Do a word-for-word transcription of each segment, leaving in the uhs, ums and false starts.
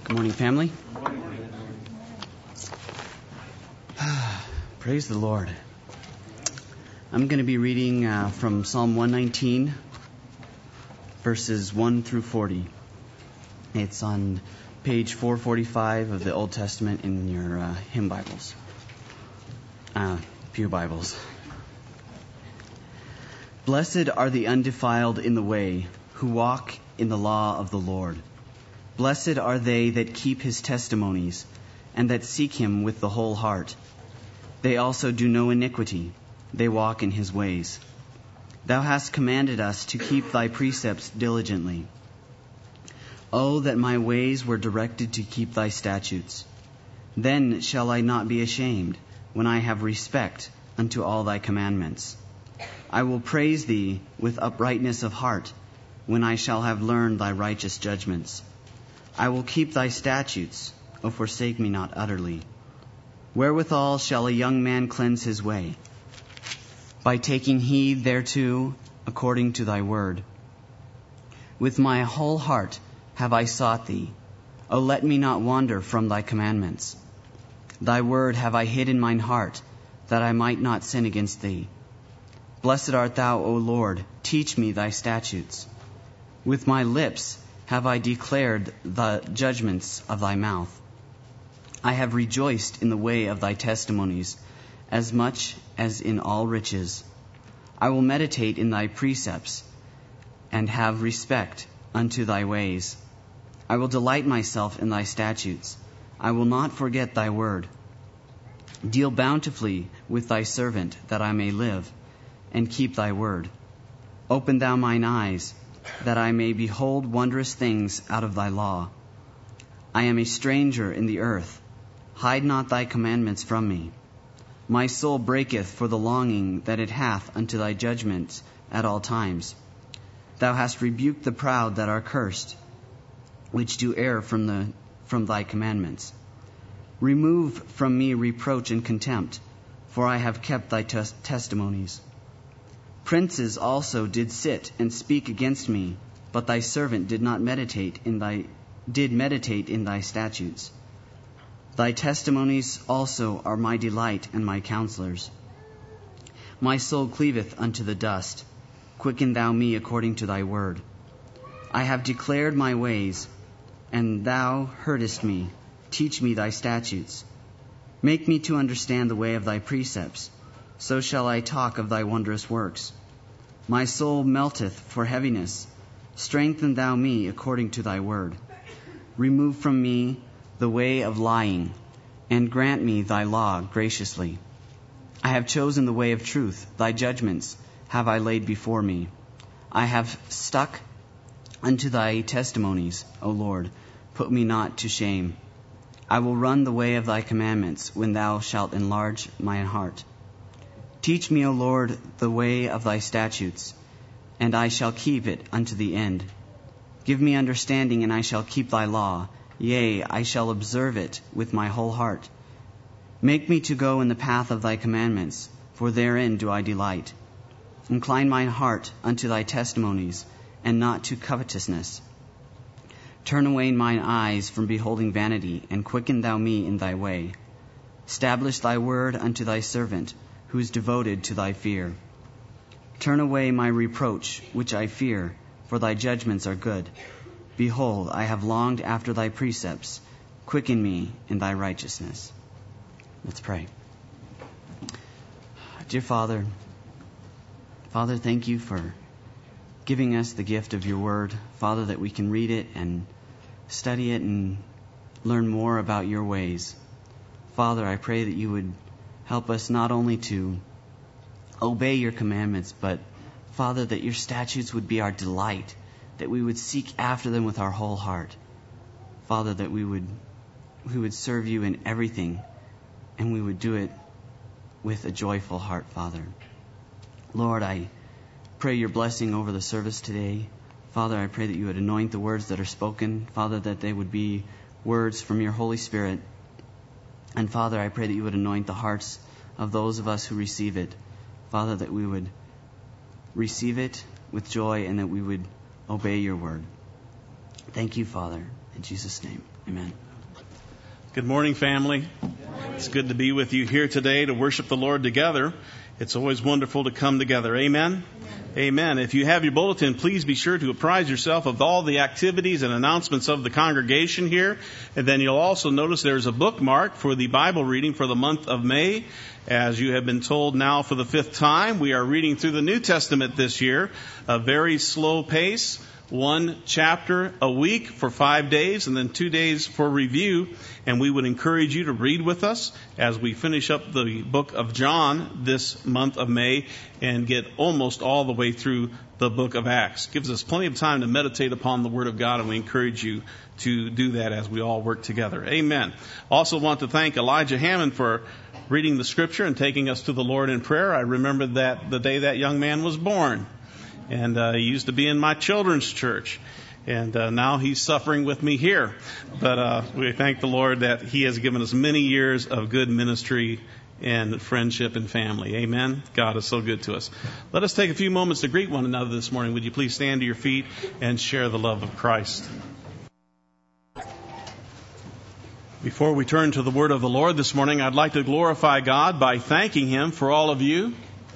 Good morning, family. Praise the Lord. I'm going to be reading uh, from Psalm one nineteen, verses one through forty. It's on page four forty-five of the Old Testament in your uh, hymn Bibles, uh, pew Bibles. Blessed are the undefiled in the way, who walk in the law of the Lord. Blessed are they that keep his testimonies, and that seek him with the whole heart. They also do no iniquity, they walk in his ways. Thou hast commanded us to keep thy precepts diligently. Oh, that my ways were directed to keep thy statutes. Then shall I not be ashamed, when I have respect unto all thy commandments. I will praise thee with uprightness of heart, when I shall have learned thy righteous judgments. I will keep thy statutes, O forsake me not utterly. Wherewithal shall a young man cleanse his way? By taking heed thereto, according to thy word. With my whole heart have I sought thee. O let me not wander from thy commandments. Thy word have I hid in mine heart, that I might not sin against thee. Blessed art thou, O Lord, teach me thy statutes. With my lips have I declared the judgments of thy mouth. I have rejoiced in the way of thy testimonies, as much as in all riches. I will meditate in thy precepts, and have respect unto thy ways. I will delight myself in thy statutes. I will not forget thy word. Deal bountifully with thy servant, that I may live, and keep thy word. Open thou mine eyes, that I may behold wondrous things out of thy law. I am a stranger in the earth. Hide not thy commandments from me. My soul breaketh for the longing that it hath unto thy judgments at all times. Thou hast rebuked the proud that are cursed, which do err from the from thy commandments. Remove from me reproach and contempt, for I have kept thy tes- testimonies. Princes also did sit and speak against me, but thy servant did not meditate in thy did meditate in thy statutes. Thy testimonies also are my delight and my counselors. My soul cleaveth unto the dust. Quicken thou me according to thy word. I have declared my ways, and thou heardest me. Teach me thy statutes. Make me to understand the way of thy precepts. So shall I talk of thy wondrous works. My soul melteth for heaviness. Strengthen thou me according to thy word. Remove from me the way of lying, and grant me thy law graciously. I have chosen the way of truth. Thy judgments have I laid before me. I have stuck unto thy testimonies, O Lord. Put me not to shame. I will run the way of thy commandments, when thou shalt enlarge my heart. Teach me, O Lord, the way of thy statutes, and I shall keep it unto the end. Give me understanding, and I shall keep thy law. Yea, I shall observe it with my whole heart. Make me to go in the path of thy commandments, for therein do I delight. Incline mine heart unto thy testimonies, and not to covetousness. Turn away mine eyes from beholding vanity, and quicken thou me in thy way. Establish thy word unto thy servant, who is devoted to thy fear. Turn away my reproach, which I fear, for thy judgments are good. Behold, I have longed after thy precepts. Quicken me in thy righteousness. Let's pray. Dear Father, Father, thank you for giving us the gift of your word. Father, that we can read it and study it and learn more about your ways. Father, I pray that you would help us not only to obey your commandments, but, Father, that your statutes would be our delight, that we would seek after them with our whole heart. Father, that we would we would serve you in everything, and we would do it with a joyful heart, Father. Lord, I pray your blessing over the service today. Father, I pray that you would anoint the words that are spoken. Father, that they would be words from your Holy Spirit. And Father, I pray that you would anoint the hearts of those of us who receive it. Father, that we would receive it with joy and that we would obey your word. Thank you, Father. In Jesus' name, amen. Good morning, family. It's good to be with you here today to worship the Lord together. It's always wonderful to come together. Amen? Amen. If you have your bulletin, please be sure to apprise yourself of all the activities and announcements of the congregation here. And then you'll also notice there's a bookmark for the Bible reading for the month of May. As you have been told now for the fifth time, we are reading through the New Testament this year, a very slow pace. One chapter a week for five days and then two days for review. And we would encourage you to read with us as we finish up the book of John this month of May and get almost all the way through the book of Acts. Gives us plenty of time to meditate upon the Word of God, and we encourage you to do that as we all work together. Amen. Also want to thank Elijah Hammond for reading the Scripture and taking us to the Lord in prayer. I remember that the day that young man was born. And uh, he used to be in my children's church. And uh, now he's suffering with me here. But uh, we thank the Lord that he has given us many years of good ministry and friendship and family. Amen. God is so good to us. Let us take a few moments to greet one another this morning. Would you please stand to your feet and share the love of Christ? Before we turn to the word of the Lord this morning, I'd like to glorify God by thanking Him for all of you.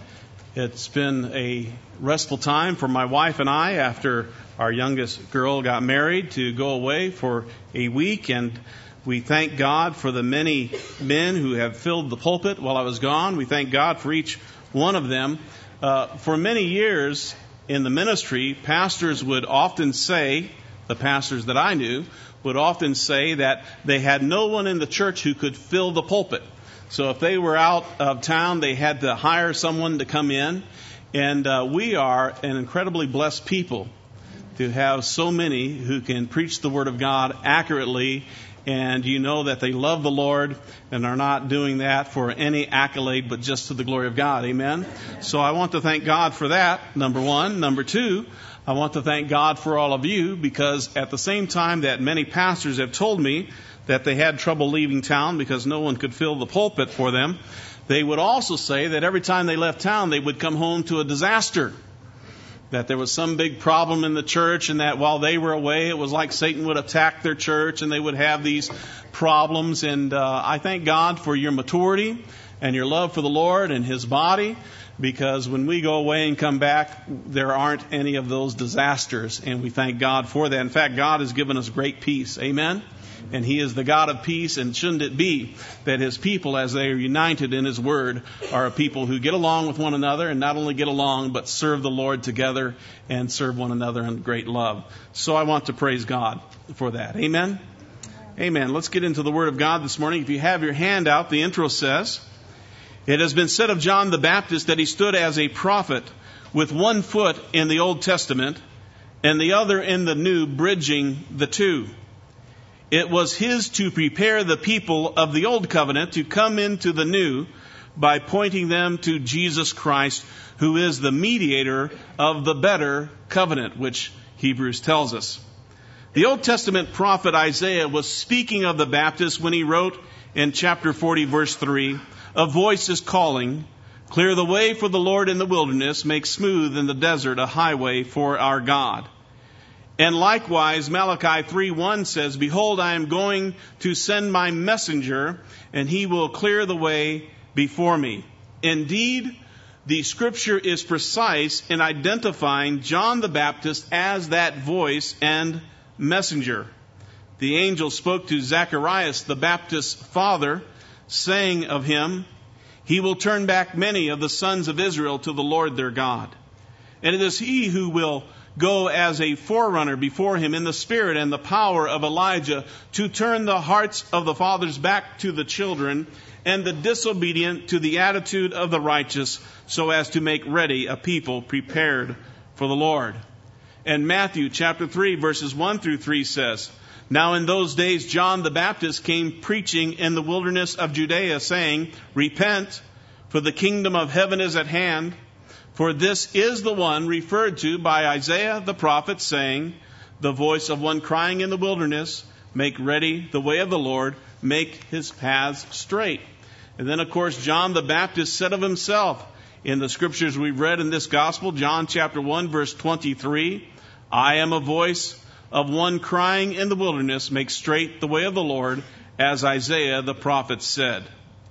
It's been a restful time for my wife and I after our youngest girl got married to go away for a week, and we thank God for the many men who have filled the pulpit while I was gone. We thank God for each one of them. Uh, for many years in the ministry, pastors would often say, the pastors that I knew, would often say that they had no one in the church who could fill the pulpit. So if they were out of town, they had to hire someone to come in. And uh, we are an incredibly blessed people to have so many who can preach the Word of God accurately. And you know that they love the Lord and are not doing that for any accolade, but just to the glory of God. Amen. So I want to thank God for that, number one. Number two, I want to thank God for all of you, because at the same time that many pastors have told me that they had trouble leaving town because no one could fill the pulpit for them, they would also say that every time they left town, they would come home to a disaster. That there was some big problem in the church, and that while they were away, it was like Satan would attack their church, and they would have these problems. And uh, I thank God for your maturity and your love for the Lord and His body, because when we go away and come back, there aren't any of those disasters, and we thank God for that. In fact, God has given us great peace. Amen? And He is the God of peace, and shouldn't it be that His people, as they are united in His Word, are a people who get along with one another, and not only get along, but serve the Lord together and serve one another in great love. So I want to praise God for that. Amen? Amen. Let's get into the Word of God this morning. If you have your hand out, the intro says, "It has been said of John the Baptist that he stood as a prophet with one foot in the Old Testament and the other in the New, bridging the two. It was his to prepare the people of the old covenant to come into the new by pointing them to Jesus Christ, who is the mediator of the better covenant," which Hebrews tells us. The Old Testament prophet Isaiah was speaking of the Baptist when he wrote in chapter forty, verse three, "A voice is calling, clear the way for the Lord in the wilderness, make smooth in the desert a highway for our God." And likewise, Malachi three one says, "Behold, I am going to send my messenger, and he will clear the way before me." Indeed, the Scripture is precise in identifying John the Baptist as that voice and messenger. The angel spoke to Zacharias, the Baptist's father, saying of him, "He will turn back many of the sons of Israel to the Lord their God. And it is he who will go as a forerunner before him in the spirit and the power of Elijah, to turn the hearts of the fathers back to the children, and the disobedient to the attitude of the righteous, so as to make ready a people prepared for the Lord." And Matthew chapter three, verses one through three says, "Now in those days John the Baptist came preaching in the wilderness of Judea, saying, Repent, for the kingdom of heaven is at hand. For this is the one referred to by Isaiah the prophet, saying, The voice of one crying in the wilderness, Make ready the way of the Lord, make his paths straight." And then, of course, John the Baptist said of himself in the scriptures we've read in this gospel, John chapter one, verse twenty-three, "I am a voice of one crying in the wilderness, make straight the way of the Lord, as Isaiah the prophet said.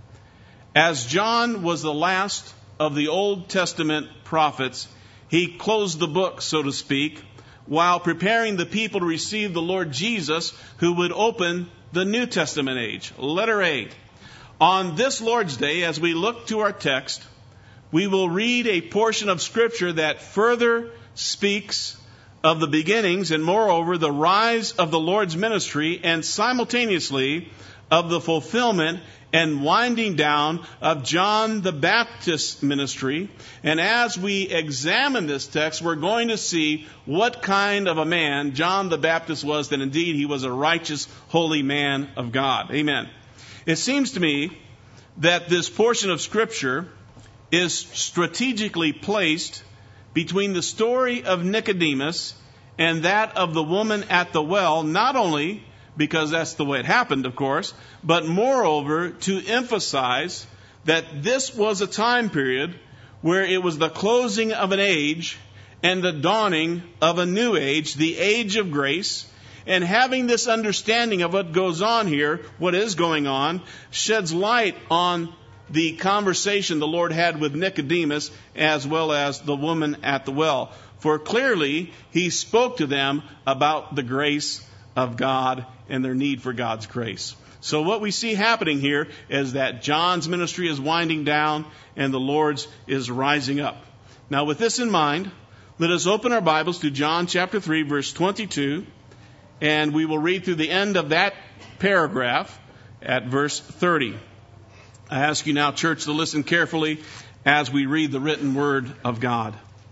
As John was the last of the Old Testament prophets, he closed the book, so to speak, while preparing the people to receive the Lord Jesus, who would open the New Testament age. Letter A. On this Lord's Day, as we look to our text, we will read a portion of Scripture that further speaks of the beginnings and, moreover, the rise of the Lord's ministry, and simultaneously of the fulfillment and winding down of John the Baptist's ministry. And as we examine this text, we're going to see what kind of a man John the Baptist was, that indeed he was a righteous, holy man of God. Amen. It seems to me that this portion of Scripture is strategically placed between the story of Nicodemus and that of the woman at the well, not only because that's the way it happened, of course, but moreover to emphasize that this was a time period where it was the closing of an age and the dawning of a new age, the age of grace. And having this understanding of what goes on here, what is going on, sheds light on the conversation the Lord had with Nicodemus as well as the woman at the well. For clearly, he spoke to them about the grace of God and their need for God's grace. So what we see happening here is that John's ministry is winding down and the Lord's is rising up. Now, with this in mind, let us open our Bibles to John chapter three, verse twenty-two, and we will read through the end of that paragraph at verse thirty. I ask you now, church, to listen carefully as we read the written word of God.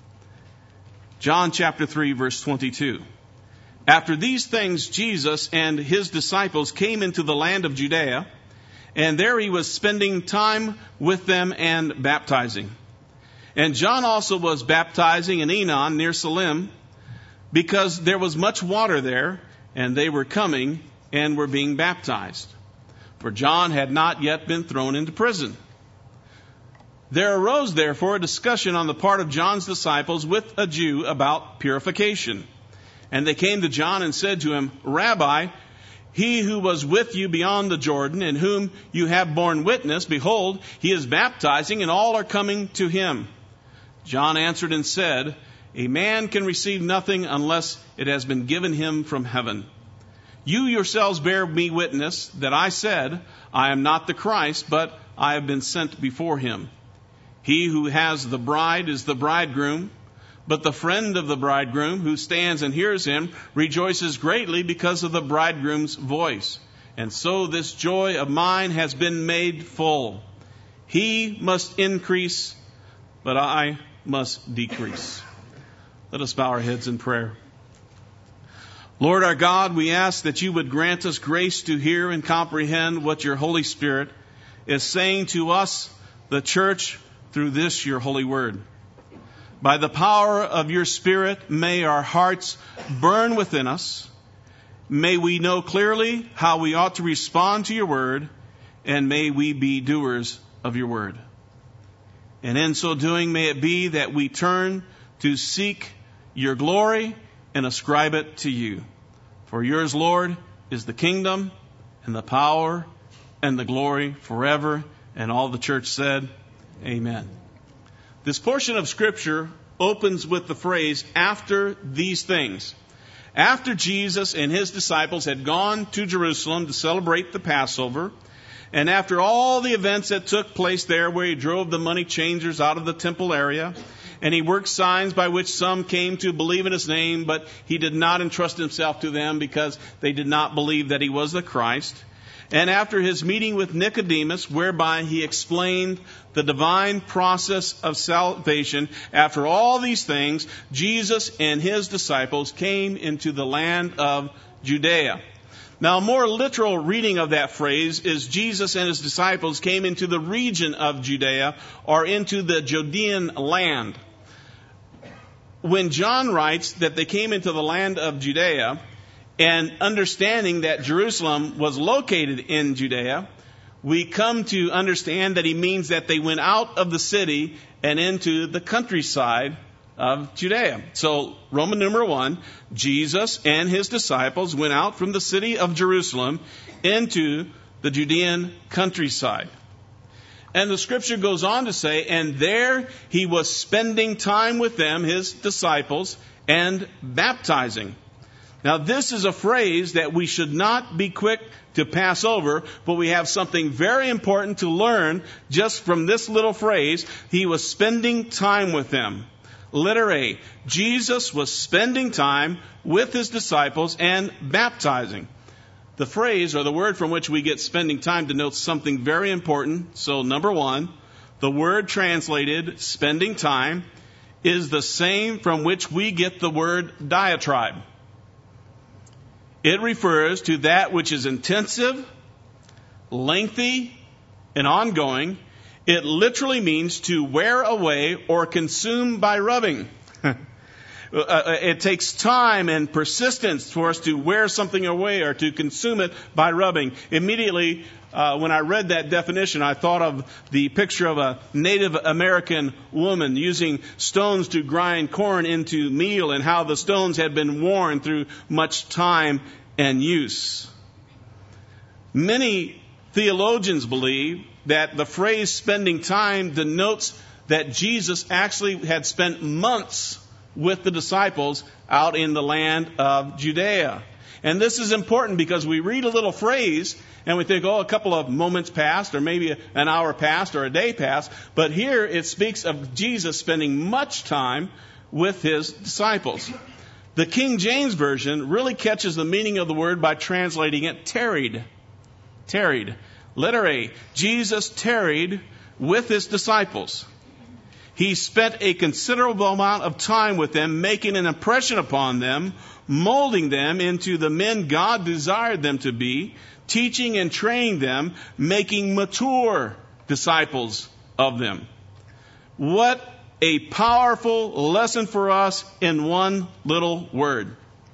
John chapter three, verse twenty-two. After these things, Jesus and his disciples came into the land of Judea, and there he was spending time with them and baptizing. And John also was baptizing in Enon near Salim, because there was much water there, and they were coming and were being baptized. For John had not yet been thrown into prison. There arose therefore a discussion on the part of John's disciples with a Jew about purification. And they came to John and said to him, Rabbi, he who was with you beyond the Jordan, in whom you have borne witness, behold, he is baptizing, and all are coming to him. John answered and said, A man can receive nothing unless it has been given him from heaven. You yourselves bear me witness that I said, I am not the Christ, but I have been sent before him. He who has the bride is the bridegroom, but the friend of the bridegroom who stands and hears him rejoices greatly because of the bridegroom's voice. And so this joy of mine has been made full. He must increase, but I must decrease. Let us bow our heads in prayer. Lord our God, we ask that you would grant us grace to hear and comprehend what your Holy Spirit is saying to us, the church, through this your holy word. By the power of your Spirit, may our hearts burn within us. May we know clearly how we ought to respond to your word, and may we be doers of your word. And in so doing, may it be that we turn to seek your glory and ascribe it to you. For yours, Lord, is the kingdom and the power and the glory forever. And all the church said, Amen. This portion of Scripture opens with the phrase, after these things. After Jesus and his disciples had gone to Jerusalem to celebrate the Passover, and after all the events that took place there, where he drove the money changers out of the temple area, and he worked signs by which some came to believe in his name, but he did not entrust himself to them because they did not believe that he was the Christ. And after his meeting with Nicodemus, whereby he explained the divine process of salvation, after all these things, Jesus and his disciples came into the land of Judea. Now, a more literal reading of that phrase is Jesus and his disciples came into the region of Judea, or into the Judean land. When John writes that they came into the land of Judea, and understanding that Jerusalem was located in Judea, we come to understand that he means that they went out of the city and into the countryside of Judea. So, Roman numeral one, Jesus and his disciples went out from the city of Jerusalem into the Judean countryside. And the scripture goes on to say, and there he was spending time with them, his disciples, and baptizing. Now, this is a phrase that we should not be quick to pass over, but we have something very important to learn just from this little phrase. He was spending time with them. Letter A, Jesus was spending time with his disciples and baptizing. The phrase or the word from which we get spending time denotes something very important. So, number one, the word translated spending time is the same from which we get the word diatribe. It refers to that which is intensive, lengthy, and ongoing. It literally means to wear away or consume by rubbing. It takes time and persistence for us to wear something away or to consume it by rubbing. Immediately, uh, when I read that definition, I thought of the picture of a Native American woman using stones to grind corn into meal and how the stones had been worn through much time and use. Many theologians believe that the phrase spending time denotes that Jesus actually had spent months with the disciples out in the land of Judea. And this is important because we read a little phrase and we think, oh, a couple of moments passed or maybe an hour passed or a day passed. But here it speaks of Jesus spending much time with his disciples. The King James Version really catches the meaning of the word by translating it tarried. Tarried. Letter A, Jesus tarried with his disciples. He spent a considerable amount of time with them, making an impression upon them, molding them into the men God desired them to be, teaching and training them, making mature disciples of them. What a powerful lesson for us in one little word.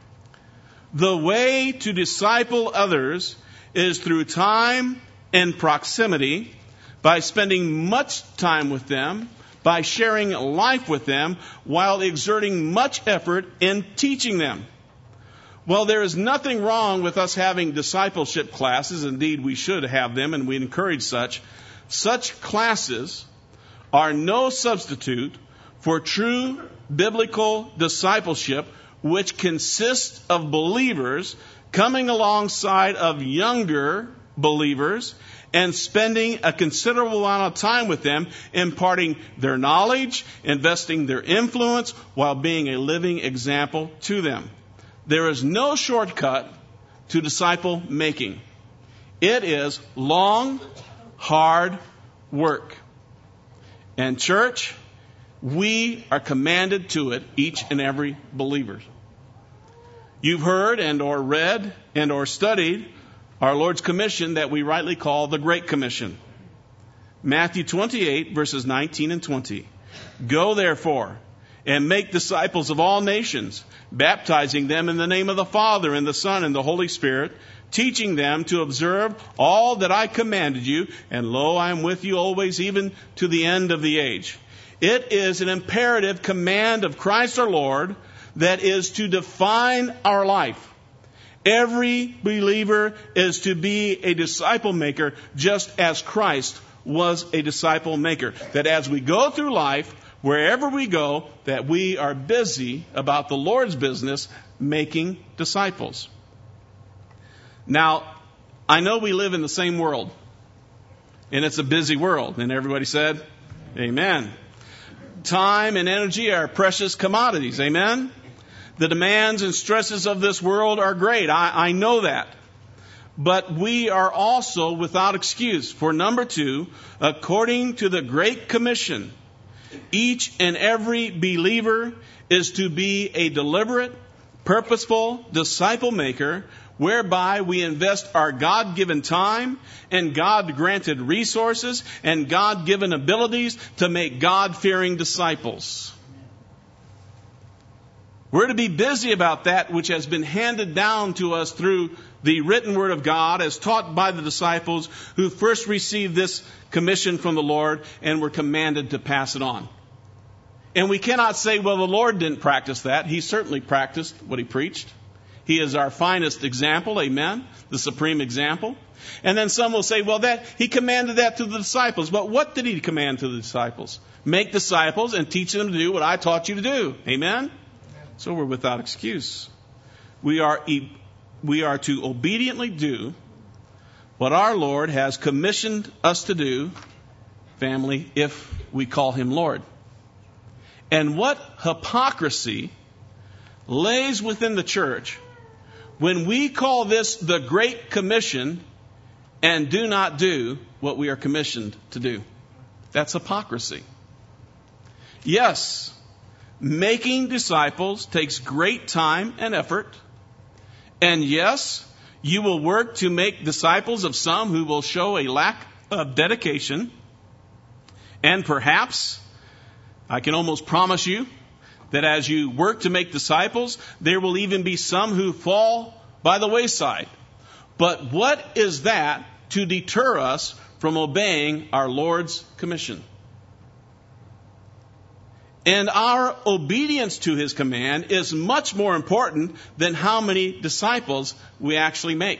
The way to disciple others is through time and proximity, by spending much time with them, by sharing life with them, while exerting much effort in teaching them. Well, there is nothing wrong with us having discipleship classes. Indeed, we should have them, and we encourage such. Such classes are no substitute for true biblical discipleship, which consists of believers coming alongside of younger believers and spending a considerable amount of time with them, imparting their knowledge, investing their influence, while being a living example to them. There is no shortcut to disciple making. It is long, hard work. And church, we are commanded to it, each and every believer. You've heard and or read and or studied our Lord's commission that we rightly call the Great Commission. Matthew twenty-eight, verses nineteen and twenty. Go therefore and make disciples of all nations, baptizing them in the name of the Father and the Son and the Holy Spirit, teaching them to observe all that I commanded you, and lo, I am with you always, even to the end of the age. It is an imperative command of Christ our Lord that is to define our life. Every believer is to be a disciple maker, just as Christ was a disciple maker. That as we go through life, wherever we go, that we are busy about the Lord's business, making disciples. Now, I know we live in the same world, and it's a busy world. And everybody said, amen. Time and energy are precious commodities. Amen. The demands and stresses of this world are great. I, I know that. But we are also without excuse. For number two, according to the Great Commission, each and every believer is to be a deliberate, purposeful disciple maker, whereby we invest our God-given time and God-granted resources and God-given abilities to make God-fearing disciples. We're to be busy about that which has been handed down to us through the written word of God as taught by the disciples who first received this commission from the Lord and were commanded to pass it on. And we cannot say, well, the Lord didn't practice that. He certainly practiced what he preached. He is our finest example, amen, the supreme example. And then some will say, well, that he commanded that to the disciples. But what did he command to the disciples? Make disciples and teach them to do what I taught you to do, amen? So we're without excuse. We are, we are to obediently do what our Lord has commissioned us to do, family, if we call him Lord. And what hypocrisy lays within the church when we call this the Great Commission and do not do what we are commissioned to do. That's hypocrisy. Yes, making disciples takes great time and effort. And yes, you will work to make disciples of some who will show a lack of dedication. And perhaps, I can almost promise you, that as you work to make disciples, there will even be some who fall by the wayside. But what is that to deter us from obeying our Lord's commission? And our obedience to his command is much more important than how many disciples we actually make.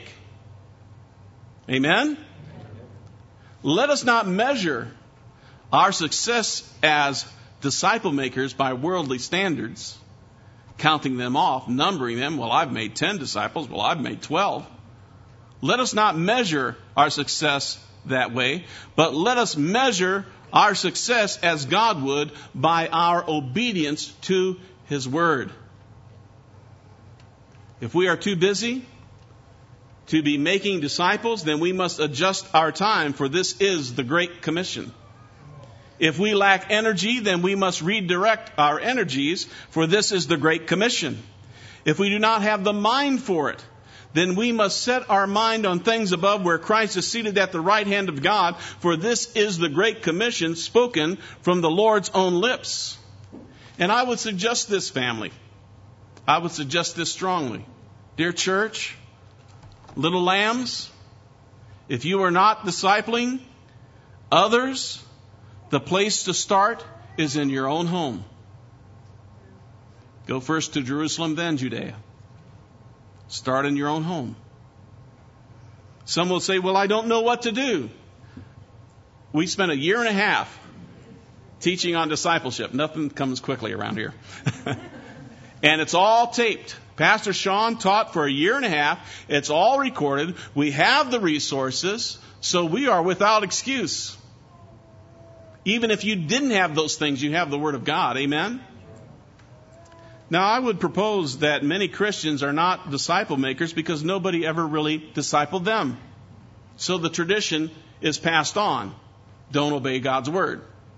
Amen? Let us not measure our success as disciple makers by worldly standards, counting them off, numbering them. Well, I've made ten disciples. Well, I've made twelve. Let us not measure our success that way, but let us measure our success as God would by our obedience to his word. If we are too busy to be making disciples, then we must adjust our time, for this is the Great Commission. If we lack energy, then we must redirect our energies, for this is the Great Commission. If we do not have the mind for it, then we must set our mind on things above, where Christ is seated at the right hand of God, for this is the Great Commission spoken from the Lord's own lips. And I would suggest this, family. I would suggest this strongly. Dear church, little lambs, if you are not discipling others, the place to start is in your own home. Go first to Jerusalem, then Judea. Start in your own home. Some will say, well, I don't know what to do. We spent a year and a half teaching on discipleship. Nothing comes quickly around here. And it's all taped. Pastor Sean taught for a year and a half. It's all recorded. We have the resources, so we are without excuse. Even if you didn't have those things, you have the Word of God. Amen? Now, I would propose that many Christians are not disciple makers because nobody ever really discipled them. So the tradition is passed on. Don't obey God's Word.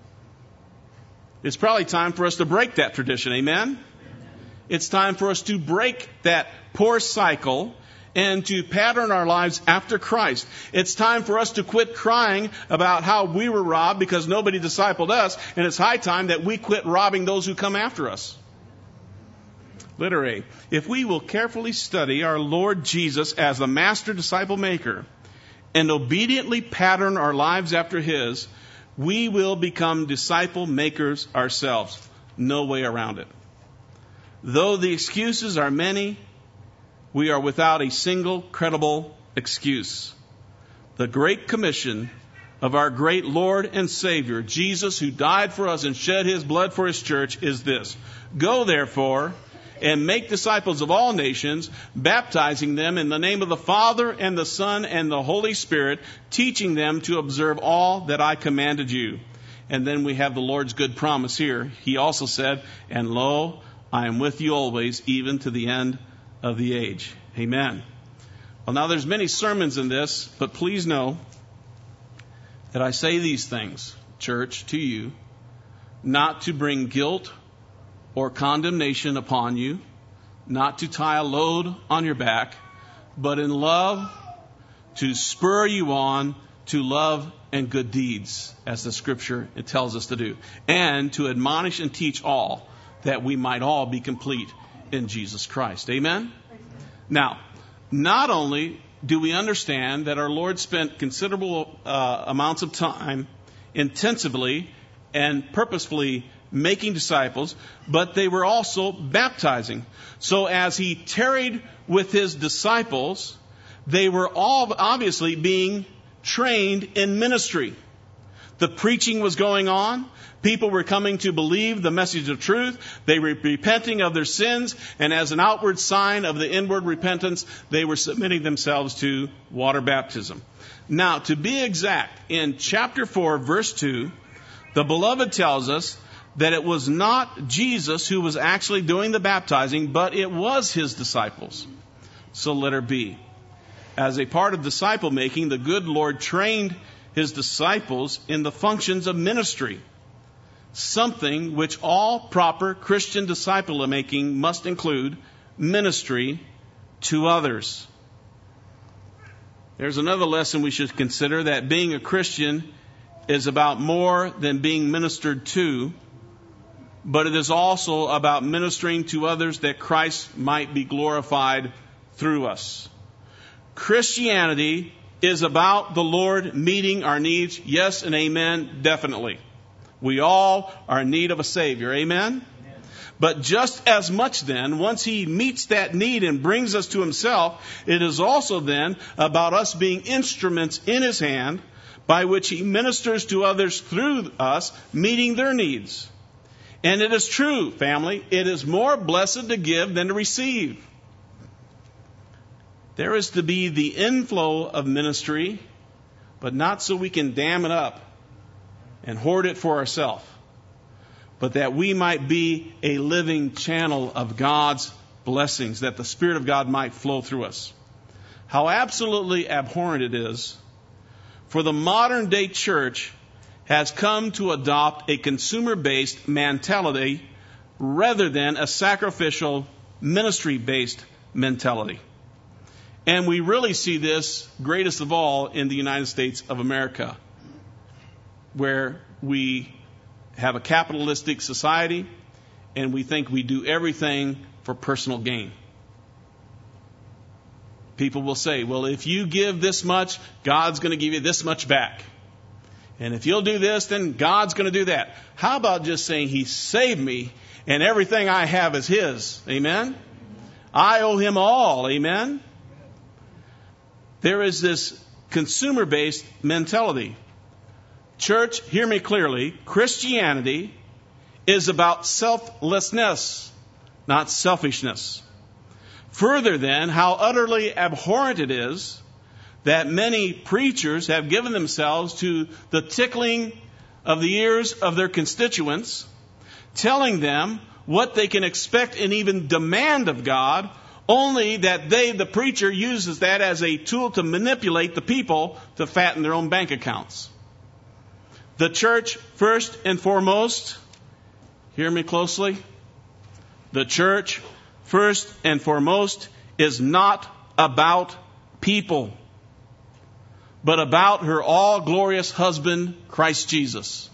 It's probably time for us to break that tradition. Amen? It's time for us to break that poor cycle and to pattern our lives after Christ. It's time for us to quit crying about how we were robbed because nobody discipled us, and it's high time that we quit robbing those who come after us. Letter A. If we will carefully study our Lord Jesus as the master disciple maker and obediently pattern our lives after his, we will become disciple makers ourselves. No way around it. Though the excuses are many, we are without a single credible excuse. The Great Commission of our great Lord and Savior, Jesus, who died for us and shed his blood for his church, is this. Go, therefore, and make disciples of all nations, baptizing them in the name of the Father and the Son and the Holy Spirit, teaching them to observe all that I commanded you. And then we have the Lord's good promise here. He also said, and lo, I am with you always, even to the end of the age. Amen. Well, now there's many sermons in this, but please know that I say these things, church, to you, not to bring guilt or condemnation upon you, not to tie a load on your back, but in love to spur you on to love and good deeds, as the Scripture it tells us to do, and to admonish and teach all, that we might all be complete in Jesus Christ. Amen? Now, not only do we understand that our Lord spent considerable uh, amounts of time intensively and purposefully making disciples, but they were also baptizing. So as he tarried with his disciples, they were all obviously being trained in ministry. The preaching was going on. People were coming to believe the message of truth. They were repenting of their sins. And as an outward sign of the inward repentance, they were submitting themselves to water baptism. Now, to be exact, in chapter four, verse two, the beloved tells us that it was not Jesus who was actually doing the baptizing, but it was his disciples. So letter B. As a part of disciple making, the good Lord trained his disciples in the functions of ministry, something which all proper Christian disciple making must include: ministry to others. There's another lesson we should consider, that being a Christian is about more than being ministered to, but it is also about ministering to others that Christ might be glorified through us. Christianity is about the Lord meeting our needs. Yes and amen, definitely. We all are in need of a Savior. Amen? Amen? But just as much then, once he meets that need and brings us to himself, it is also then about us being instruments in his hand by which he ministers to others through us, meeting their needs. And it is true, family, it is more blessed to give than to receive. There is to be the inflow of ministry, but not so we can dam it up and hoard it for ourselves, but that we might be a living channel of God's blessings, that the Spirit of God might flow through us. How absolutely abhorrent it is for the modern day church has come to adopt a consumer-based mentality rather than a sacrificial, ministry-based mentality. And we really see this greatest of all in the United States of America, where we have a capitalistic society and we think we do everything for personal gain. People will say, well, if you give this much, God's going to give you this much back. And if you'll do this, then God's going to do that. How about just saying he saved me and everything I have is his? Amen? I owe him all. Amen? There is this consumer-based mentality. Church, hear me clearly. Christianity is about selflessness, not selfishness. Further then, how utterly abhorrent it is that many preachers have given themselves to the tickling of the ears of their constituents, telling them what they can expect and even demand of God, only that they, the preacher, uses that as a tool to manipulate the people to fatten their own bank accounts. The church, first and foremost, hear me closely, the church, first and foremost, is not about people, but about her all-glorious husband, Christ Jesus.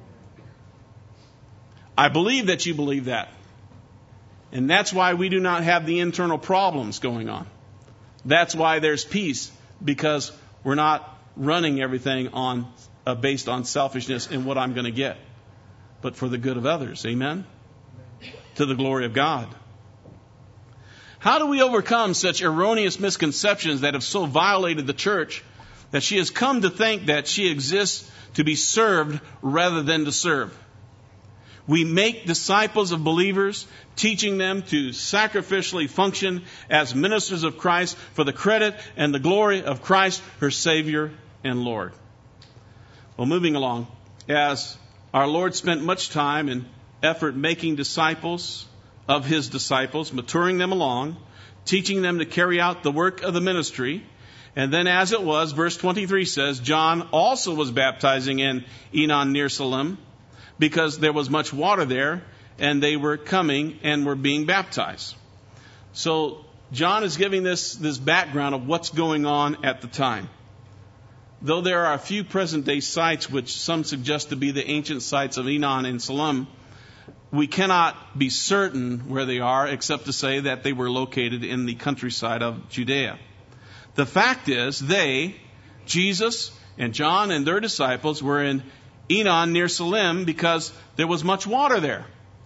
I believe that you believe that. And that's why we do not have the internal problems going on. That's why there's peace, because we're not running everything on uh, based on selfishness and what I'm going to get, but for the good of others. Amen? To the glory of God. How do we overcome such erroneous misconceptions that have so violated the church that she has come to think that she exists to be served rather than to serve? We make disciples of believers, teaching them to sacrificially function as ministers of Christ for the credit and the glory of Christ, her Savior and Lord. Well, moving along, as our Lord spent much time and effort making disciples of his disciples, maturing them along, teaching them to carry out the work of the ministry. And then as it was, verse twenty-three says, John also was baptizing in Enon near Salim, because there was much water there, and they were coming and were being baptized. So John is giving this, this background of what's going on at the time. Though there are a few present-day sites which some suggest to be the ancient sites of Enon and Salim, we cannot be certain where they are, except to say that they were located in the countryside of Judea. The fact is, they, Jesus and John and their disciples, were in Enon near Salim because there was much water there.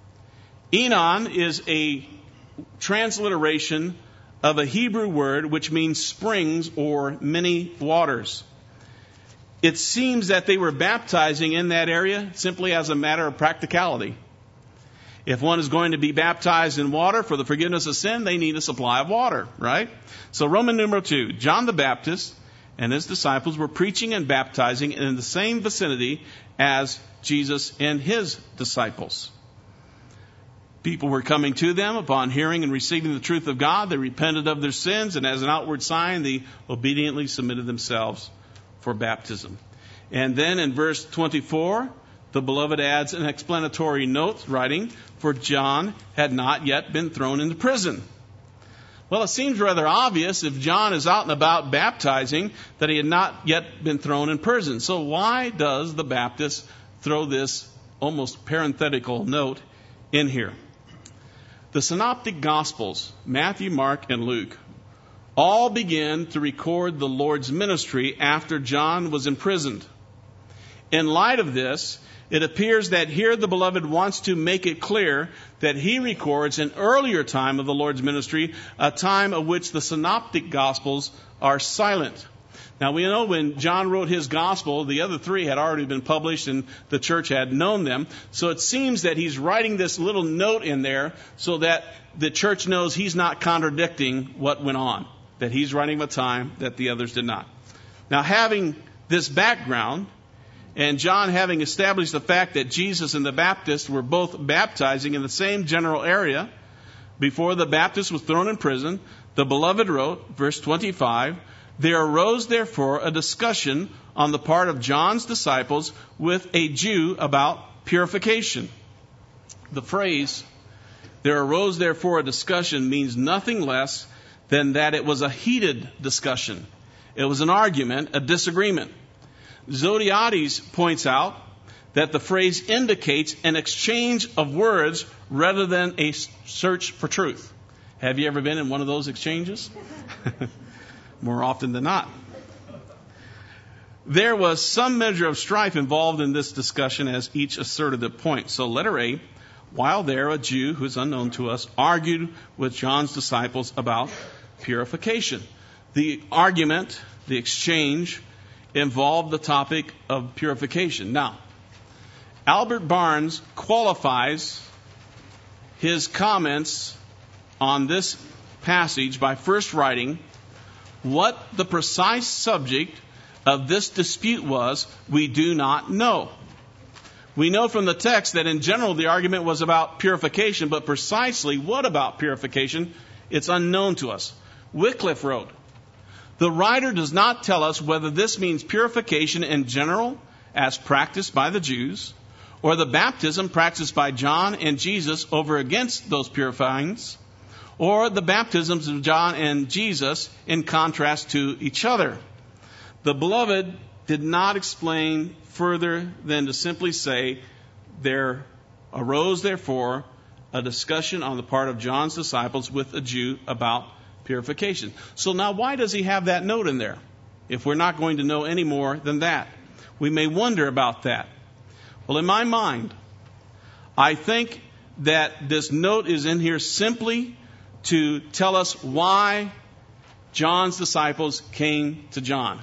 Enon is a transliteration of a Hebrew word which means springs or many waters. It seems that they were baptizing in that area simply as a matter of practicality. If one is going to be baptized in water for the forgiveness of sin, they need a supply of water, right? So Roman numeral two, John the Baptist and his disciples were preaching and baptizing in the same vicinity as Jesus and his disciples. People were coming to them upon hearing and receiving the truth of God. They repented of their sins, and as an outward sign, they obediently submitted themselves for baptism. And then in verse twenty-four, the beloved adds an explanatory note, writing, "For John had not yet been thrown into prison." Well, it seems rather obvious if John is out and about baptizing that he had not yet been thrown in prison. So why does the Baptist throw this almost parenthetical note in here? The Synoptic Gospels, Matthew, Mark, and Luke, all begin to record the Lord's ministry after John was imprisoned. In light of this, it appears that here the beloved wants to make it clear that he records an earlier time of the Lord's ministry, a time of which the Synoptic Gospels are silent. Now, we know when John wrote his gospel, the other three had already been published and the church had known them. So it seems that he's writing this little note in there so that the church knows he's not contradicting what went on, that he's writing a time that the others did not. Now, having this background, and John having established the fact that Jesus and the Baptist were both baptizing in the same general area before the Baptist was thrown in prison, the beloved wrote, verse twenty-five, "There arose therefore a discussion on the part of John's disciples with a Jew about purification." The phrase, "there arose therefore a discussion," means nothing less than that it was a heated discussion. It was an argument, a disagreement. Zodhiates points out that the phrase indicates an exchange of words rather than a search for truth. Have you ever been in one of those exchanges? More often than not. There was some measure of strife involved in this discussion as each asserted a point. So letter A, while there, a Jew who is unknown to us argued with John's disciples about purification. The argument, the exchange, involved the topic of purification. Now, Albert Barnes qualifies his comments on this passage by first writing, "What the precise subject of this dispute was, we do not know. We know from the text that in general the argument was about purification, but precisely what about purification, it's unknown to us." Wycliffe wrote, "The writer does not tell us whether this means purification in general, as practiced by the Jews, or the baptism practiced by John and Jesus over against those purifyings, or the baptisms of John and Jesus in contrast to each other." The beloved did not explain further than to simply say, "There arose therefore a discussion on the part of John's disciples with a Jew about purification." So now why does he have that note in there if we're not going to know any more than that? We may wonder about that. Well, in my mind, I think that this note is in here simply to tell us why John's disciples came to John.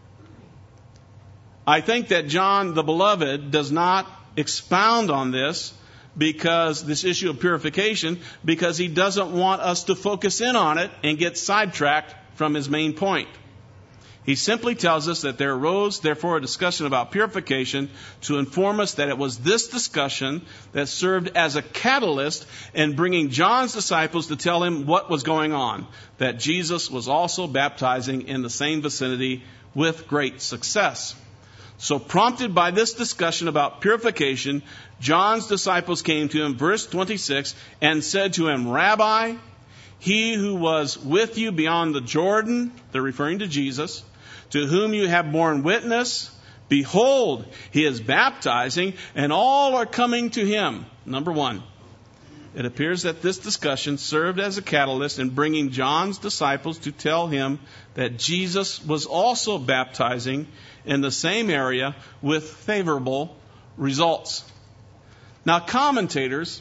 I think that John, the beloved, does not expound on this because this issue of purification, because he doesn't want us to focus in on it and get sidetracked from his main point. He simply tells us that there arose, therefore, a discussion about purification to inform us that it was this discussion that served as a catalyst in bringing John's disciples to tell him what was going on, that Jesus was also baptizing in the same vicinity with great success. So prompted by this discussion about purification, John's disciples came to him, verse twenty-six, and said to him, "Rabbi, he who was with you beyond the Jordan," they're referring to Jesus, "to whom you have borne witness, behold, he is baptizing, and all are coming to him." Number one, it appears that this discussion served as a catalyst in bringing John's disciples to tell him that Jesus was also baptizing in the same area with favorable results. Now, commentators,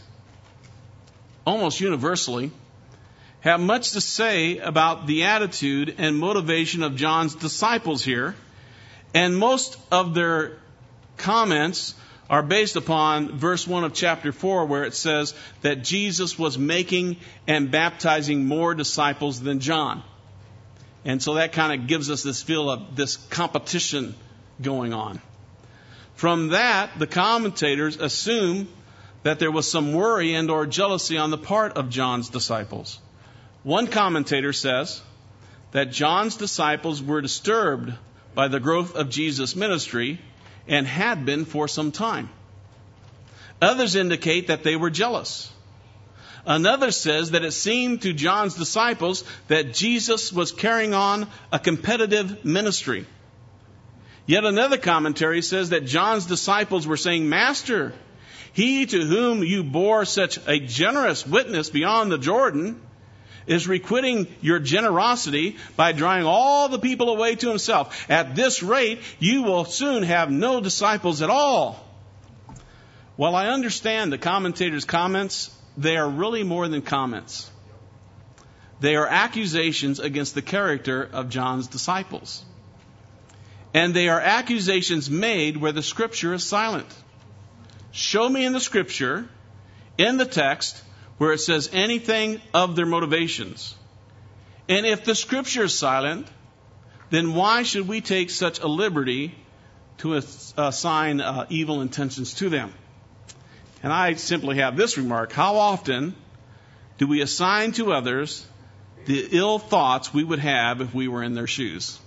almost universally, have much to say about the attitude and motivation of John's disciples here, and most of their comments are based upon verse one of chapter four, where it says that Jesus was making and baptizing more disciples than John. And so that kind of gives us this feel of this competition going on. From that, the commentators assume that there was some worry and or jealousy on the part of John's disciples. One commentator says that John's disciples were disturbed by the growth of Jesus' ministry and had been for some time. Others indicate that they were jealous. Another says that it seemed to John's disciples that Jesus was carrying on a competitive ministry. Yet another commentary says that John's disciples were saying, "Master, he to whom you bore such a generous witness beyond the Jordan is requiting your generosity by drawing all the people away to himself. At this rate, you will soon have no disciples at all." While I understand the commentators' comments, they are really more than comments. They are accusations against the character of John's disciples. And they are accusations made where the Scripture is silent. Show me in the Scripture, in the text, where it says anything of their motivations. And if the Scripture is silent, then why should we take such a liberty to assign uh, evil intentions to them? And I simply have this remark: how often do we assign to others the ill thoughts we would have if we were in their shoes?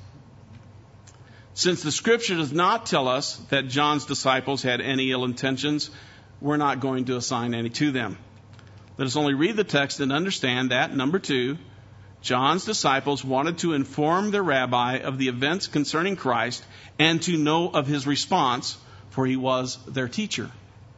Since the Scripture does not tell us that John's disciples had any ill intentions, we're not going to assign any to them. Let us only read the text and understand that, number two, John's disciples wanted to inform their rabbi of the events concerning Christ and to know of his response, for he was their teacher.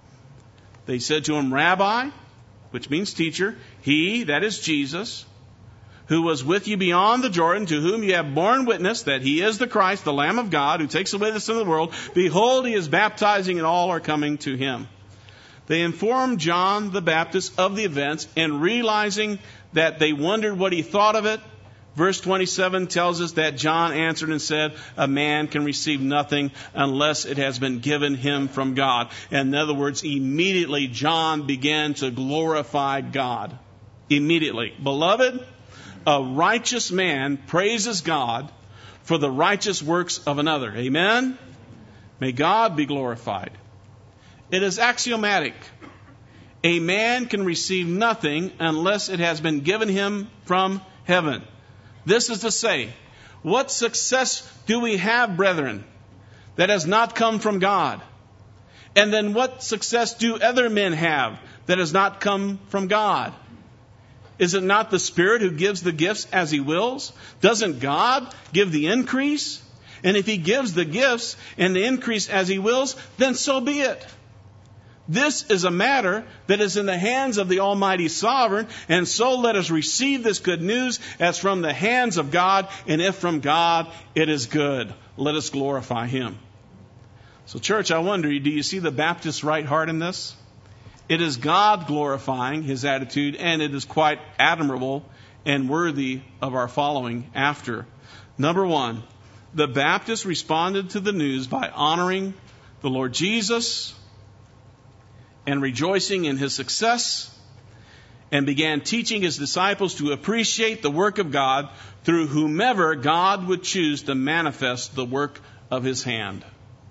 They said to him, "Rabbi," which means teacher, "he," that is Jesus, "who was with you beyond the Jordan, to whom you have borne witness that he is the Christ, the Lamb of God, who takes away the sin of the world, behold, he is baptizing and all are coming to him." They informed John the Baptist of the events, and realizing that they wondered what he thought of it, verse twenty-seven tells us that John answered and said, "A man can receive nothing unless it has been given him from God." In other words, immediately John began to glorify God. Immediately. Beloved, a righteous man praises God for the righteous works of another. Amen? May God be glorified. It is axiomatic. A man can receive nothing unless it has been given him from heaven. This is to say, what success do we have, brethren, that has not come from God? And then what success do other men have that has not come from God? Is it not the Spirit who gives the gifts as he wills? Doesn't God give the increase? And if he gives the gifts and the increase as he wills, then so be it. This is a matter that is in the hands of the Almighty Sovereign, and so let us receive this good news as from the hands of God, and if from God, it is good. Let us glorify him. So church, I wonder, do you see the Baptist's right heart in this? It is God glorifying his attitude, and it is quite admirable and worthy of our following after. Number one, the Baptist responded to the news by honoring the Lord Jesus and rejoicing in his success, and began teaching his disciples to appreciate the work of God through whomever God would choose to manifest the work of his hand.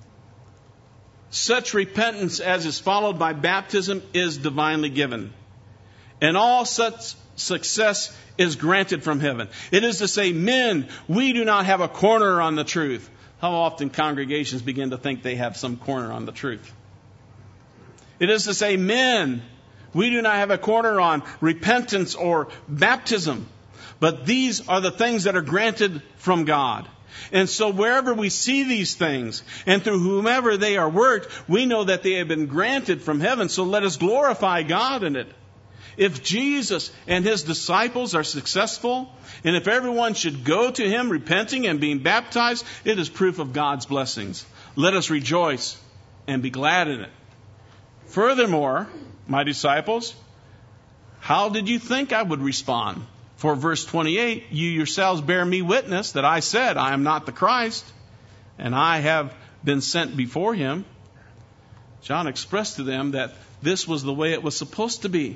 Such repentance as is followed by baptism is divinely given, and all such success is granted from heaven. It is to say, men, we do not have a corner on the truth. How often congregations begin to think they have some corner on the truth? It is to say, men, we do not have a corner on repentance or baptism, but these are the things that are granted from God. And so wherever we see these things, and through whomever they are worked, we know that they have been granted from heaven. So let us glorify God in it. If Jesus and his disciples are successful, and if everyone should go to him repenting and being baptized, it is proof of God's blessings. Let us rejoice and be glad in it. Furthermore, my disciples, how did you think I would respond? For verse twenty-eight, you yourselves bear me witness that I said, I am not the Christ, and I have been sent before him. John expressed to them that this was the way it was supposed to be.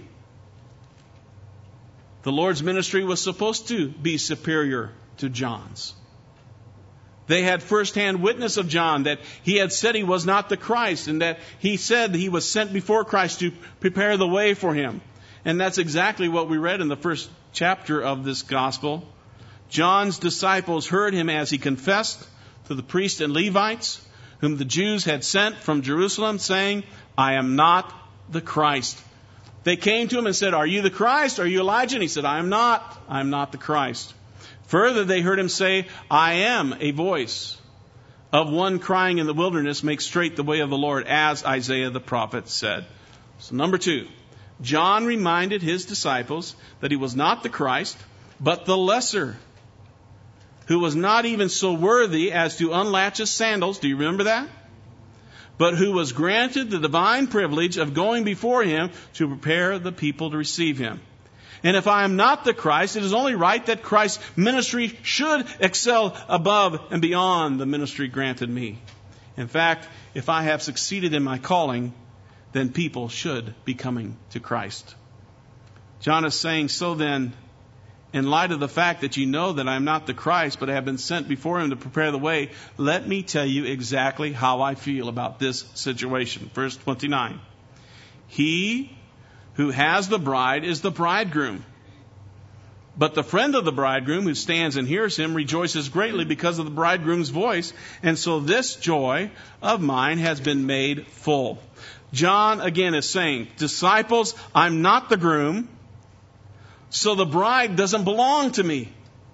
The Lord's ministry was supposed to be superior to John's. They had firsthand witness of John that he had said he was not the Christ, and that he said he was sent before Christ to prepare the way for him. And that's exactly what we read in the first chapter of this gospel. John's disciples heard him as he confessed to the priests and Levites, whom the Jews had sent from Jerusalem, saying, I am not the Christ. They came to him and said, are you the Christ? Are you Elijah? And he said, I am not. I am not the Christ. Further, they heard him say, I am a voice of one crying in the wilderness, make straight the way of the Lord, as Isaiah the prophet said. So number two, John reminded his disciples that he was not the Christ, but the lesser, who was not even so worthy as to unlatch his sandals. Do you remember that? But who was granted the divine privilege of going before him to prepare the people to receive him. And if I am not the Christ, it is only right that Christ's ministry should excel above and beyond the ministry granted me. In fact, if I have succeeded in my calling, then people should be coming to Christ. John is saying, so then, in light of the fact that you know that I am not the Christ, but I have been sent before him to prepare the way, let me tell you exactly how I feel about this situation. Verse twenty-nine. He who has the bride is the bridegroom. But the friend of the bridegroom who stands and hears him rejoices greatly because of the bridegroom's voice. And so this joy of mine has been made full. John again is saying, disciples, I'm not the groom, so the bride doesn't belong to me.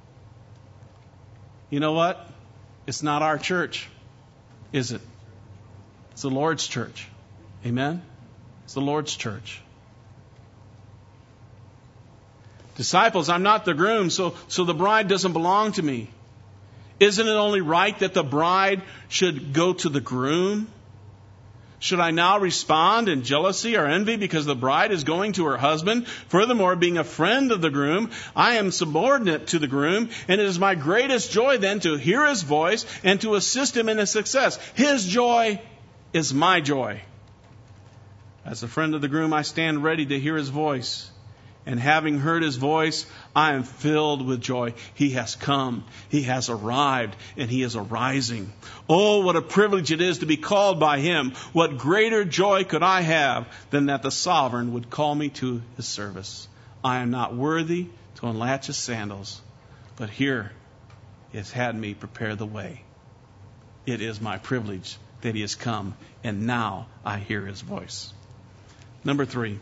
You know what? It's not our church, is it? It's the Lord's church. Amen? It's the Lord's church. Disciples, I'm not the groom, so, so the bride doesn't belong to me. Isn't it only right that the bride should go to the groom? Should I now respond in jealousy or envy because the bride is going to her husband? Furthermore, being a friend of the groom, I am subordinate to the groom, and it is my greatest joy then to hear his voice and to assist him in his success. His joy is my joy. As a friend of the groom, I stand ready to hear his voice. And having heard his voice, I am filled with joy. He has come. He has arrived. And he is arising. Oh, what a privilege it is to be called by him. What greater joy could I have than that the sovereign would call me to his service. I am not worthy to unlatch his sandals. But here he has had me prepare the way. It is my privilege that he has come. And now I hear his voice. Number three.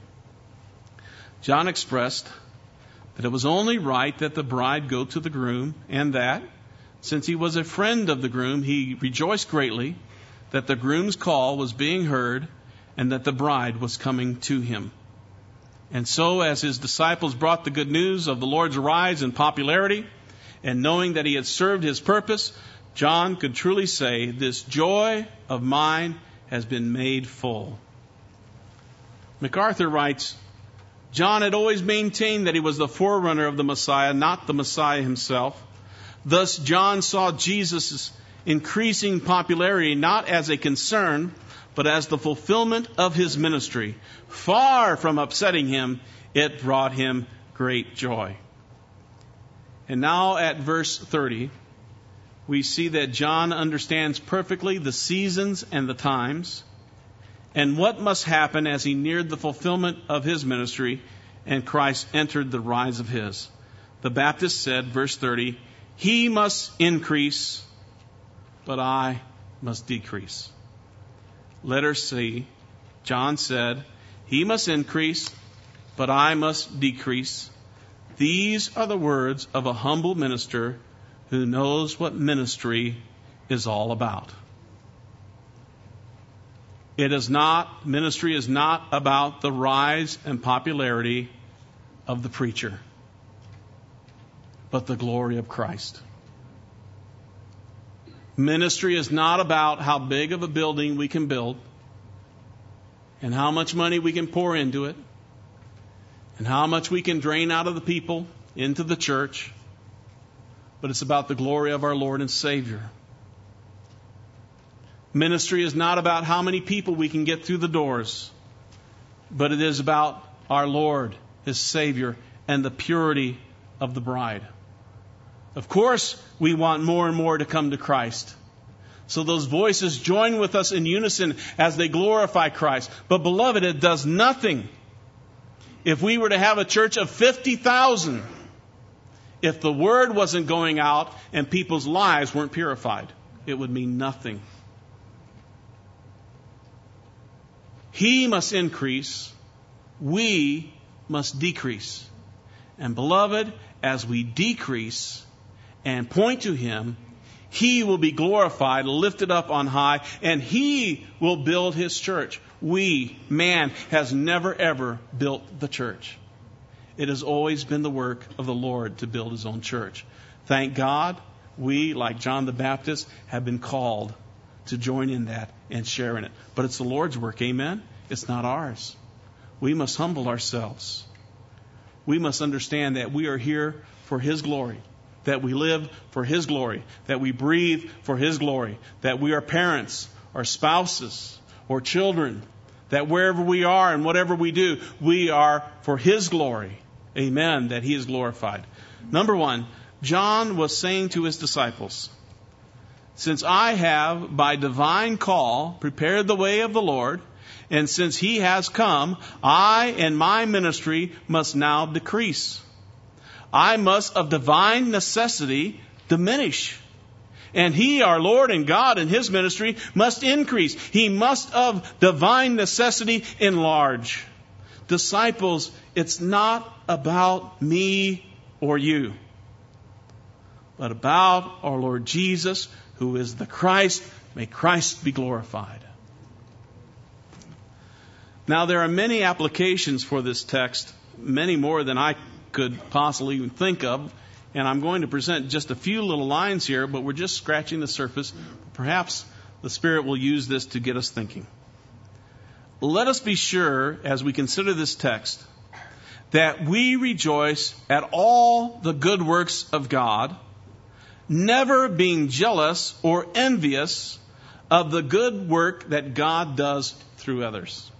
John expressed that it was only right that the bride go to the groom, and that, since he was a friend of the groom, he rejoiced greatly that the groom's call was being heard and that the bride was coming to him. And so, as his disciples brought the good news of the Lord's rise in popularity, and knowing that he had served his purpose, John could truly say, this joy of mine has been made full. MacArthur writes, John had always maintained that he was the forerunner of the Messiah, not the Messiah himself. Thus, John saw Jesus' increasing popularity not as a concern, but as the fulfillment of his ministry. Far from upsetting him, it brought him great joy. And now at verse thirty, we see that John understands perfectly the seasons and the times, and what must happen as he neared the fulfillment of his ministry and Christ entered the rise of his. The Baptist said, verse thirty, he must increase, but I must decrease. Letter C, John said, he must increase, but I must decrease. These are the words of a humble minister who knows what ministry is all about. It is not, ministry is not about the rise and popularity of the preacher, but the glory of Christ. Ministry is not about how big of a building we can build. and how much money we can pour into it, and how much we can drain out of the people into the church, but it's about the glory of our Lord and Savior. Ministry is not about how many people we can get through the doors, but it is about our Lord, His Savior, and the purity of the bride. Of course, we want more and more to come to Christ. So those voices join with us in unison as they glorify Christ. But beloved, it does nothing if we were to have a church of fifty thousand, if the word wasn't going out and people's lives weren't purified. It would mean nothing. He must increase, we must decrease. And beloved, as we decrease and point to Him, He will be glorified, lifted up on high, and He will build His church. We, man, has never ever built the church. It has always been the work of the Lord to build His own church. Thank God, we, like John the Baptist, have been called to join in that and share in it. But it's the Lord's work, amen? It's not ours. We must humble ourselves. We must understand that we are here for His glory, that we live for His glory, that we breathe for His glory, that we are parents or spouses or children, that wherever we are and whatever we do, we are for His glory. Amen, that He is glorified. Number one, John was saying to his disciples, since I have by divine call prepared the way of the Lord, and since He has come, I and my ministry must now decrease. I must of divine necessity diminish. And He, our Lord and God, and His ministry must increase. He must of divine necessity enlarge. Disciples, it's not about me or you, but about our Lord Jesus, who is the Christ. May Christ be glorified. Now, there are many applications for this text, many more than I could possibly even think of. And I'm going to present just a few little lines here, but we're just scratching the surface. Perhaps the Spirit will use this to get us thinking. Let us be sure, as we consider this text, that we rejoice at all the good works of God, never being jealous or envious of the good work that God does through others.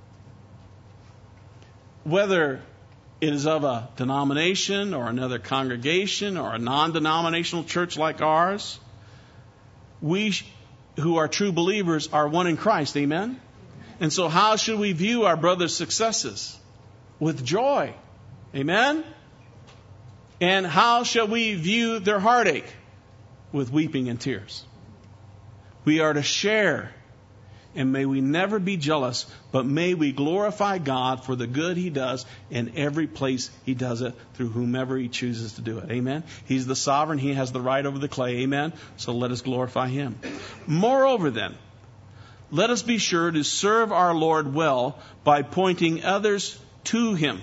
Whether it is of a denomination or another congregation or a non-denominational church like ours, we who are true believers are one in Christ. Amen? And so how should we view our brother's successes? With joy. Amen? And how shall we view their heartache? With weeping and tears. We are to share. And may we never be jealous, but may we glorify God for the good He does in every place He does it, through whomever He chooses to do it. Amen? He's the sovereign. He has the right over the clay. Amen? So let us glorify Him. Moreover then, let us be sure to serve our Lord well by pointing others to Him.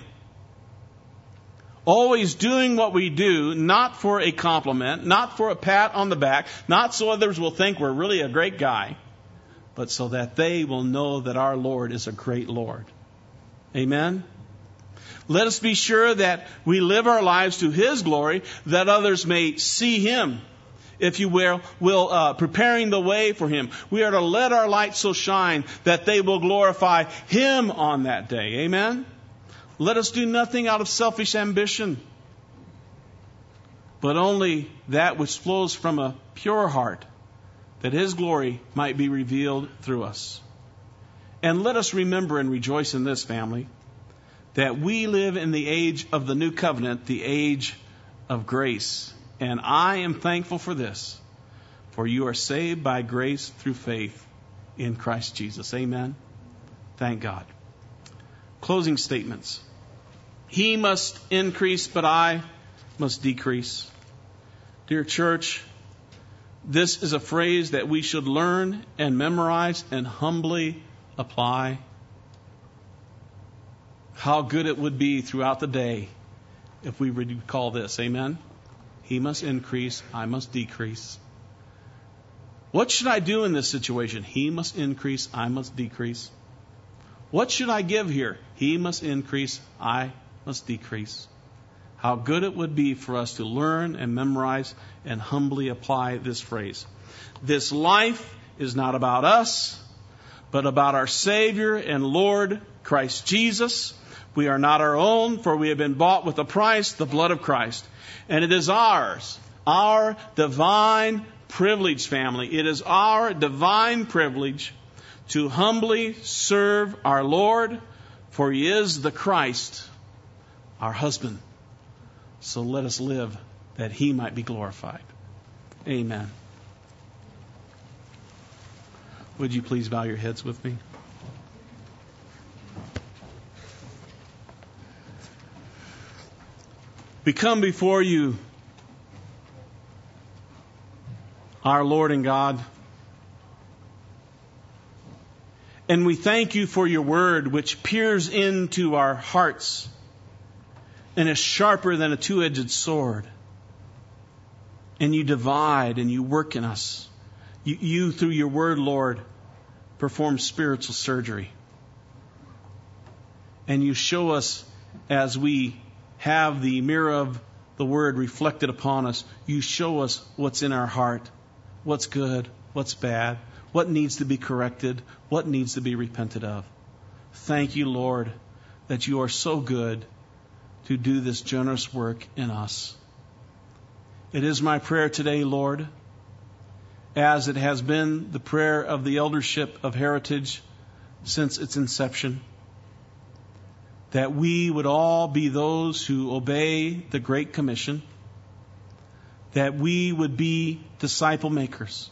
Always doing what we do, not for a compliment, not for a pat on the back, not so others will think we're really a great guy, but so that they will know that our Lord is a great Lord. Amen? Let us be sure that we live our lives to His glory, that others may see Him, if you will, will uh, preparing the way for Him. We are to let our light so shine that they will glorify Him on that day. Amen? Let us do nothing out of selfish ambition, but only that which flows from a pure heart, that His glory might be revealed through us. And let us remember and rejoice in this, family, that we live in the age of the new covenant, the age of grace. And I am thankful for this, for you are saved by grace through faith in Christ Jesus. Amen. Thank God. Closing statements. He must increase, but I must decrease. Dear church, this is a phrase that we should learn and memorize and humbly apply. How good it would be throughout the day if we would recall this. Amen? He must increase, I must decrease. What should I do in this situation? He must increase, I must decrease. What should I give here? He must increase, I must decrease. How good it would be for us to learn and memorize and humbly apply this phrase. This life is not about us, but about our Savior and Lord, Christ Jesus. We are not our own, for we have been bought with a price, the blood of Christ. And it is ours, our divine privilege, family. It is our divine privilege to humbly serve our Lord, for He is the Christ, our husband. So let us live that He might be glorified. Amen. Would you please bow your heads with me? We come before you, our Lord and God, and we thank you for your word, which peers into our hearts and is sharper than a two-edged sword. And you divide and you work in us. You, you through your word, Lord, perform spiritual surgery. And you show us as we have the mirror of the word reflected upon us, you show us what's in our heart, what's good, what's bad, what needs to be corrected, what needs to be repented of. Thank you, Lord, that you are so good to do this generous work in us. It is my prayer today, Lord, as it has been the prayer of the eldership of Heritage since its inception, that we would all be those who obey the Great Commission, that we would be disciple makers,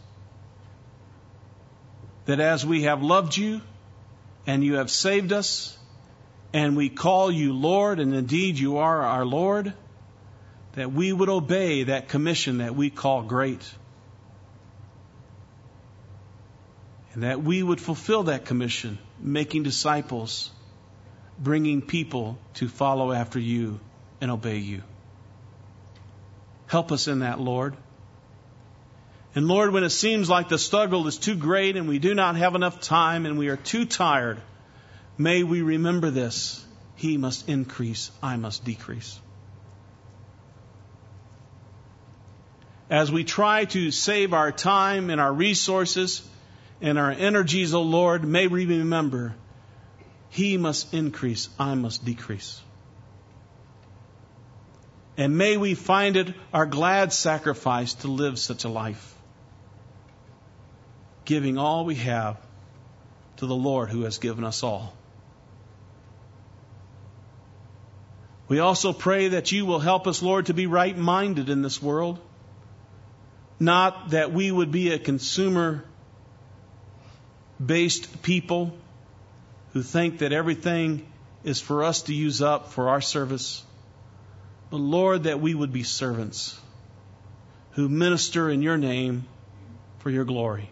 that as we have loved you and you have saved us and we call you Lord, and indeed you are our Lord, that we would obey that commission that we call great, and that we would fulfill that commission, making disciples, bringing people to follow after you and obey you. Help us in that, Lord. And Lord, when it seems like the struggle is too great and we do not have enough time and we are too tired, may we remember this. He must increase, I must decrease. As we try to save our time and our resources and our energies, O Lord, may we remember He must increase, I must decrease. And may we find it our glad sacrifice to live such a life, giving all we have to the Lord who has given us all. We also pray that you will help us, Lord, to be right-minded in this world. Not that we would be a consumer-based people who think that everything is for us to use up for our service. But Lord, that we would be servants who minister in your name for your glory.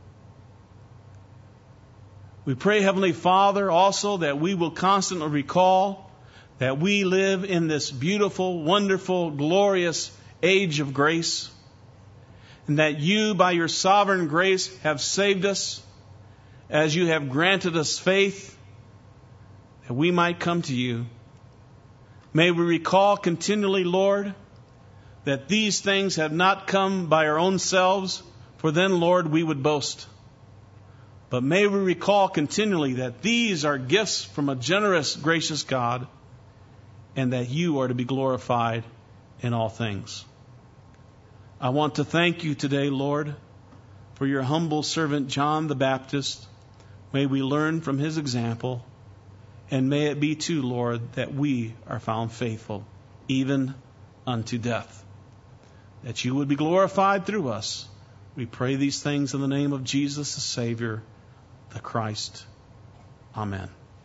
We pray, Heavenly Father, also that we will constantly recall that we live in this beautiful, wonderful, glorious age of grace, and that you, by your sovereign grace, have saved us, as you have granted us faith, that we might come to you. May we recall continually, Lord, that these things have not come by our own selves, for then, Lord, we would boast. But may we recall continually that these are gifts from a generous, gracious God, and that you are to be glorified in all things. I want to thank you today, Lord, for your humble servant John the Baptist. May we learn from his example, and may it be too, Lord, that we are found faithful, even unto death. That you would be glorified through us. We pray these things in the name of Jesus, the Savior, the Christ. Amen.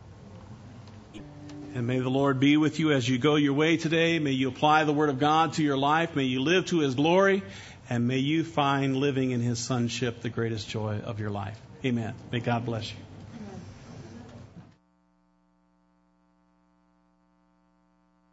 And may the Lord be with you as you go your way today. May you apply the Word of God to your life. May you live to His glory. And may you find living in His sonship the greatest joy of your life. Amen. May God bless you.